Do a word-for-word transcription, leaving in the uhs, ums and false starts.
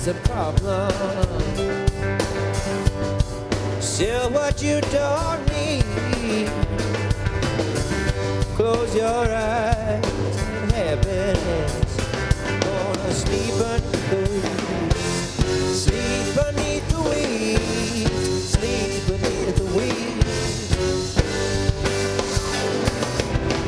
is a problem. Still what you don't need. Close your eyes and happiness. Gonna sleep